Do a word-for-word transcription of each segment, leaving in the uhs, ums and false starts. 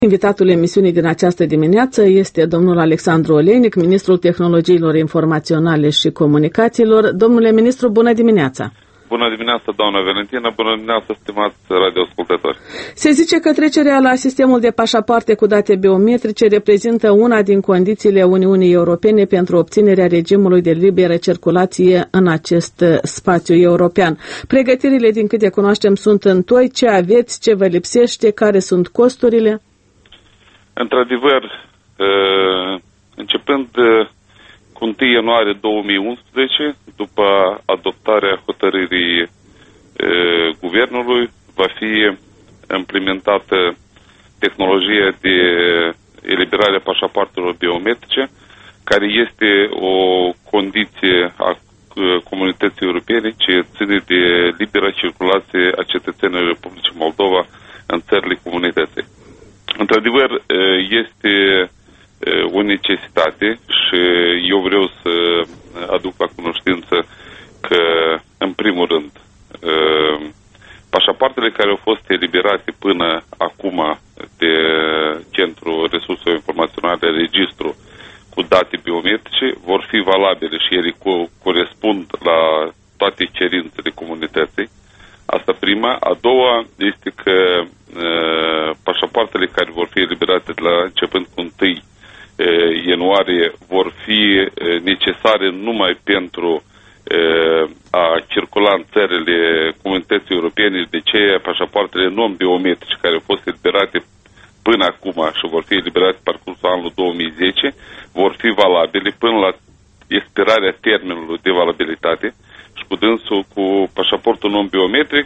Invitatul emisiunii din această dimineață este domnul Alexandru Olejnic, ministrul tehnologiilor informaționale și comunicațiilor. Domnule ministru, bună dimineața! Bună dimineața, doamna Valentina, bună dimineața, stimați radioascultători. Se zice că trecerea la sistemul de pașapoarte cu date biometrice reprezintă una din condițiile Uniunii Europene pentru obținerea regimului de liberă circulație în acest spațiu european. Pregătirile, din câte cunoaștem, sunt în toi. Ce aveți, ce vă lipsește, care sunt costurile? Într-adevăr, începând cu întâi ianuarie două mii unsprezece, după adoptarea hotărârii guvernului, va fi implementată tehnologia de eliberare a pașapoartelor biometrice, care este o condiție a comunității europene ce ține de libera circulație a cetățenilor Republicii Moldova în țările comunității. Într-adevăr, este o necesitate și eu vreau să aduc la cunoștință că, în primul rând, pașapoartele care au fost eliberate până acum de Centrul Resurselor Informaționale, registru cu date biometrice, vor fi valabile și ele corespund la toate cerințele comunității. Asta prima. A doua este că uh, pașapoartele care vor fi eliberate de la începând cu întâi ianuarie vor fi necesare numai pentru uh, a circula în țările comunității europene. De ce pașapoartele non-biometrice care au fost eliberate până acum și vor fi eliberate parcursul anului două mii zece vor fi valabile până la expirarea termenului de valabilitate. Și cu dânsul, cu pașaportul non-biometric,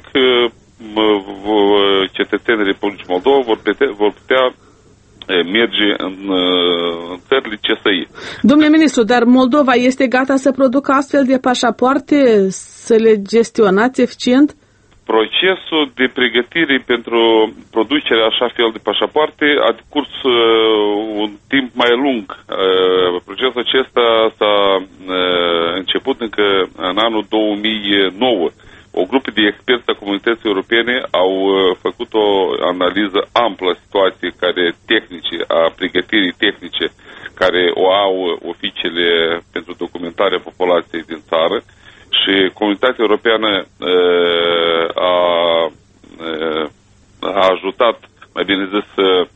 cetățenii Republicii Moldova vor putea, vor putea merge în, în țările C S I. Domnule ministru, dar Moldova este gata să producă astfel de pașapoarte, să le gestionați eficient? Procesul de pregătire pentru producerea așa fel de pașapoarte a decurs uh, un timp mai lung. Uh, procesul acesta s-a uh, început încă în anul două mii nouă. O grupă de experți a comunității europene au uh, făcut o analiză amplă a situației care tehnice, a pregătirii tehnice care o au oficiile pentru documentarea populației din țară. Și comunitatea europeană uh, a, uh, a ajutat, mai bine zis,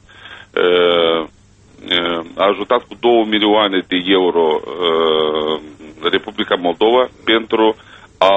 uh, a ajutat cu două milioane de euro uh, Republica Moldova pentru a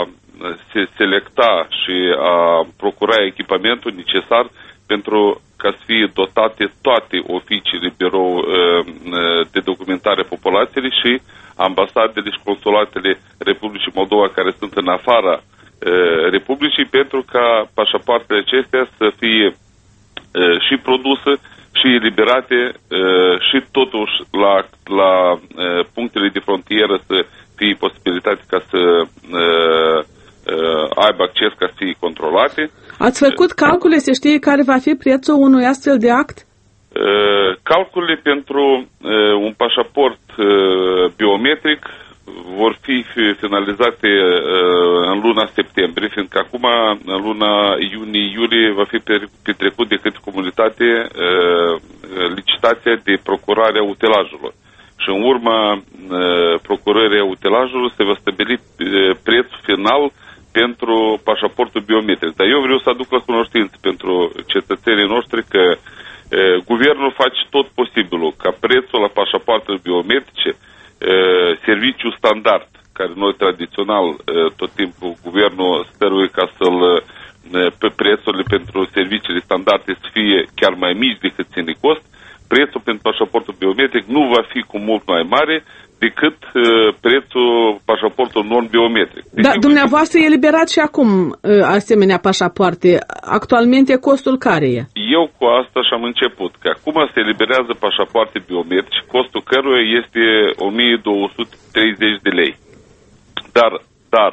se selecta și a procura echipamentul necesar pentru ca să fie dotate toate oficiile birou uh, de documentare a populației și ambasadele și consulatele Republicii Moldova care sunt în afara uh, Republicii, pentru ca pașapoartele acestea să fie uh, și produse și eliberate uh, și totuși la, la uh, punctele de frontieră să fie posibilitate ca să uh, uh, aibă acces ca să fie controlate. Ați făcut calcule, se știe care va fi prețul unui astfel de act? Uh, calculele pentru uh, un pașaport uh, biometric vor fi finalizate uh, în luna septembrie, fiindcă acum, în luna iunie-iulie, va fi petrecut de către comunitate uh, licitația de procurare a utilajelor. Și în urma uh, procurării a utilajelor se va stabili uh, prețul final pentru pașaportul biometric. Dar eu vreau să aduc la cunoștință pentru cetățenii noștri că e, guvernul face tot posibilul ca prețul la pașapoartele biometrice, e, serviciu standard, care noi tradițional e, tot timpul guvernul stăruie ca să-l pe prețurile pentru serviciile standarde să fie chiar mai mici decât ține cost, prețul pentru pașaportul biometric nu va fi cu mult mai mare decât uh, prețul pașaportul non-biometric. Deci, dar dumneavoastră eliberați și acum uh, asemenea pașapoarte. Actualmente costul care e? Eu cu asta și-am început, că acum se eliberează pașapoarte biometrice, costul căruia este o mie două sute treizeci de lei. Dar, dar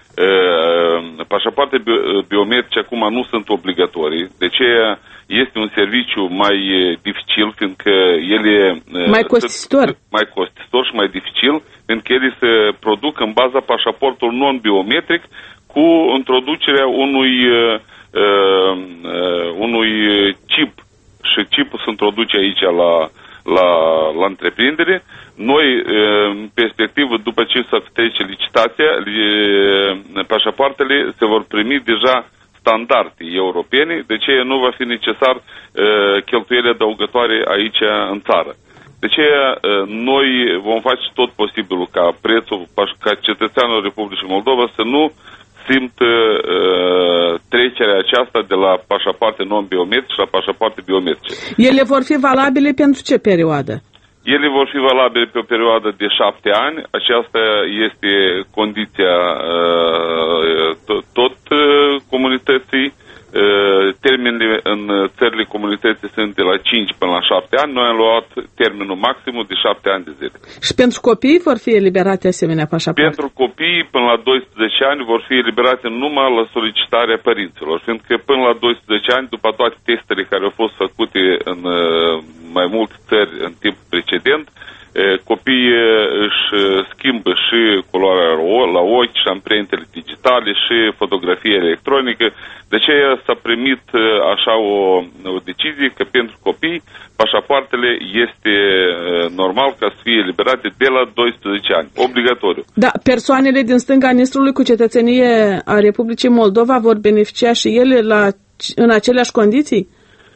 uh, pașapoarte biometrice acum nu sunt obligatorii, de ce este un serviciu mai dificil, fiindcă ele mai costisitor. mai costisitor și mai dificil, fiindcă ele se produc în baza pașaportului non-biometric cu introducerea unui uh, uh, unui chip și chipul se introduce aici la, la, la întreprindere. Noi, în perspectivă, după ce se trece licitația, pașapoartele se vor primi deja standarde europene, de ce nu va fi necesar cheltuieli adăugătoare aici în țară. De ce noi vom face tot posibilul ca prețul, ca cetățeanul Republicii Moldova să nu simt uh, trecerea aceasta de la pașapoarte non-biometrice la pașapoarte biometrice. Ele vor fi valabile pentru ce perioadă? Ele vor fi valabile pe o perioadă de șapte ani. Aceasta este condiția uh, tot, tot uh, comunității. Termenele în țările comunității sunt de la cinci până la șapte ani. Noi am luat termenul maximum de șapte ani de zile. Și pentru copii vor fi eliberate asemenea pașapoarte? Pentru copii până la doisprezece ani vor fi eliberate numai la solicitarea părinților, fiindcă până la doisprezece ani, după toate testele care au fost făcute în mai multe țări în timp precedent, copiii își schimbă și culoarea la ochi, și amprentele digitale, și fotografie electronică. De aceea s-a primit așa o, o decizie că pentru copii pașapoartele este normal ca să fie eliberate de la doisprezece ani, obligatoriu. Da, persoanele din stânga Nistrului cu cetățenie a Republicii Moldova vor beneficia și ele la, în aceleași condiții?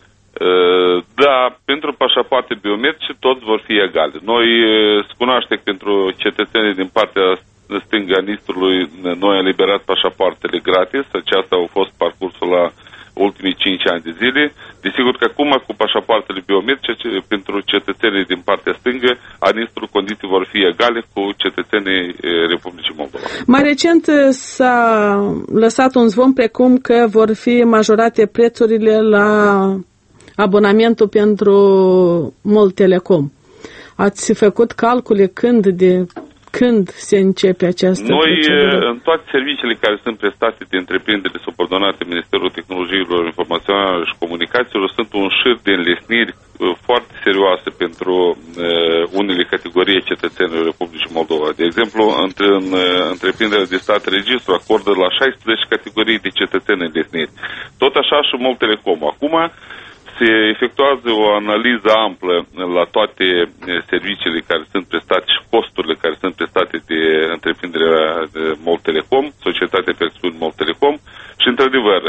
Da, pentru pașapoarte biometrice toți vor fi egale. Noi se cunoaște că pentru cetățenii din partea stângă a Nistrului noi am eliberat pașapoartele gratis. Aceasta a fost parcursul la ultimii cinci ani de zile. Desigur că acum cu pașapoartele biometrice pentru cetățenii din partea stângă a Nistrului condiții vor fi egale cu cetățenii Republicii Moldova. Mai recent s-a lăsat un zvon precum că vor fi majorate prețurile la abonamentul pentru Mult Telecom. Ați făcut calcule când de când se începe această Noi, procedură? În toate serviciile care sunt prestate de întreprindere subordonate Ministerul Tehnologiilor Informaționale și Comunicațiilor, sunt un șir de înlesniri foarte serioase pentru uh, unele categorii cetățenilor Republicii Moldova. De exemplu, între, în uh, întreprinderea de stat registru acordă la șaisprezece categorii de cetățeni înlesniri. Tot așa și Mult Telecom. Acum se efectuează o analiză amplă la toate serviciile care sunt prestate și costurile care sunt prestate de întreprinderea Mult Telecom, societatea pe acțiuni Mult Telecom, și într-adevăr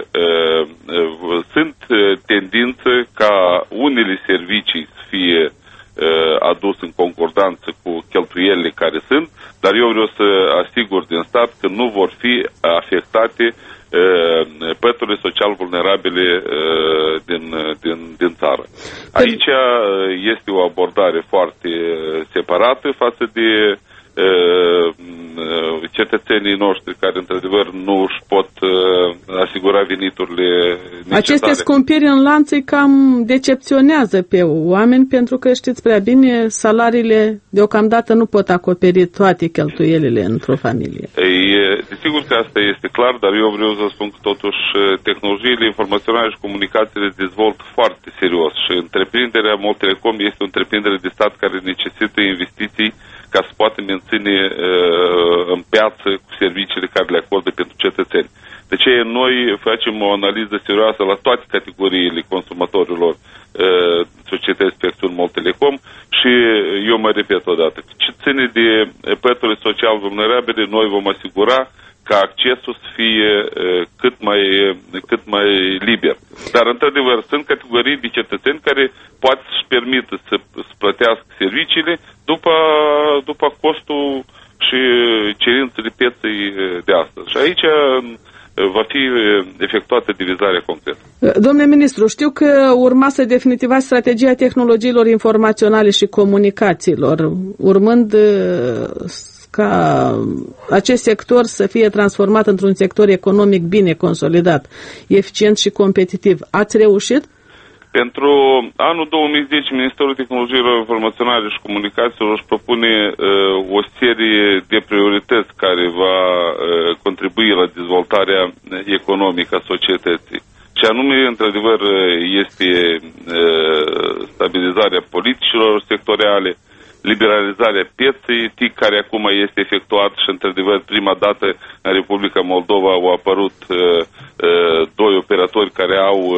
sunt tendințe ca unele servicii să fie adus în concordanță cu cheltuielile care sunt, dar eu vreau să asigur din stat că nu vor fi afectate păturile social vulnerabile din, din, din țară. Aici este o abordare foarte separată față de cetățenii noștri care într-adevăr nu își pot asigura veniturile necesare. Aceste scumpiri în lanț îi cam decepționează pe oameni, pentru că știți prea bine, salariile deocamdată nu pot acoperi toate cheltuielile într-o familie. Ei, desigur că asta este clar, dar eu vreau să spun că totuși tehnologiile informaționale și comunicațiile se dezvoltă foarte serios și întreprinderea Mult Telecom este o întreprindere de stat care necesită investiții ca să poată menține uh, în piață cu serviciile care le acordă pentru cetățeni. De ce noi facem o analiză serioasă la toate categoriile consumatorilor uh, societății pe acțiuni Mult Telecom și eu mă repet odată. Ce ține de păturile social vulnerabile, noi vom asigura ca accesul să fie uh, cât mai, cât mai liber. Dar, într-adevăr, sunt categorii de cetățeni care poate să-și permită să, să plătească serviciile după, după costul și cerințele pieței de astăzi. Și aici va fi efectuată divizarea concretă. Domnule ministru, știu că urma să definitivați strategia tehnologiilor informaționale și comunicațiilor, urmând ca acest sector să fie transformat într-un sector economic bine consolidat, eficient și competitiv. Ați reușit? Pentru anul două mii zece, Ministerul Tehnologiilor Informaționale și Comunicațiilor își propune uh, o serie de priorități care va uh, contribui la dezvoltarea economică a societății. Și anume, într-adevăr, este uh, stabilizarea politicilor sectoriale, liberalizarea pieței, T I C, care acum este efectuat și, într-adevăr, prima dată în Republica Moldova au apărut uh, uh, doi operatori care au uh,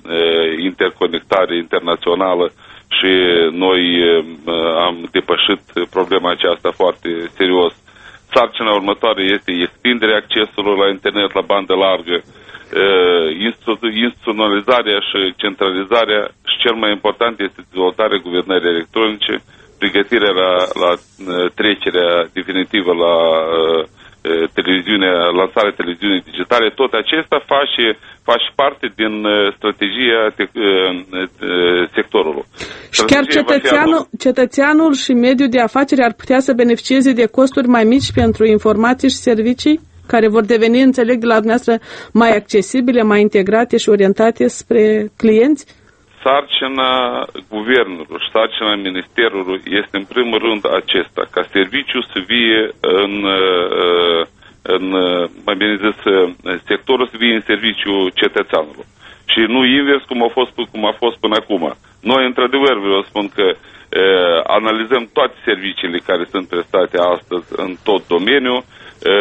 interconectare internațională și noi am depășit problema aceasta foarte serios. Sarcina următoare este extinderea accesului la internet la bandă largă, instituționalizarea și centralizarea și cel mai important este dezvoltarea guvernării electronice, pregătirea la, la trecerea definitivă la televiziunea, lansarea televiziunii digitale. Tot acesta face, face parte din strategia te, sectorului. Și chiar cetățeanul, cetățeanul și mediul de afaceri ar putea să beneficieze de costuri mai mici pentru informații și servicii care vor deveni, înțeleg de la dumneavoastră, mai accesibile, mai integrate și orientate spre clienți? Sarcina guvernului și sarcina ministerului este în primul rând acesta, ca serviciul să vie în, în mai bine zis, sectorul să vie în serviciul cetățeanului. Și nu invers cum a fost, cum a fost până acum. Noi, într-adevăr, vreau să spun că e, analizăm toate serviciile care sunt prestate astăzi în tot domeniul, e,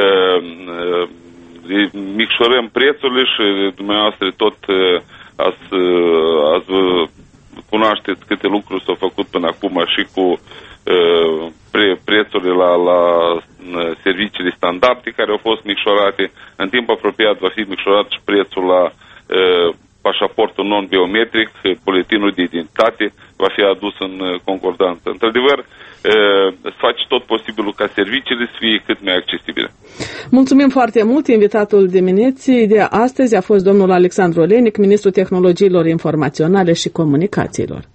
e, micșorăm prețurile și dumneavoastră tot ați, ați cunoașteți câte lucruri s-au făcut până acum și cu pre, prețurile la, la serviciile standarde care au fost micșorate. În timp apropiat va fi micșorat și prețul la pașaportul non-biometric, buletinul de identitate va fi adus în concordanță. Într-adevăr, să faci tot posibilul ca serviciile să fie cât mai accesibile. Mulțumim foarte mult. Invitatul dimineții de astăzi a fost domnul Alexandru Olenic, ministrul tehnologiilor informaționale și comunicațiilor.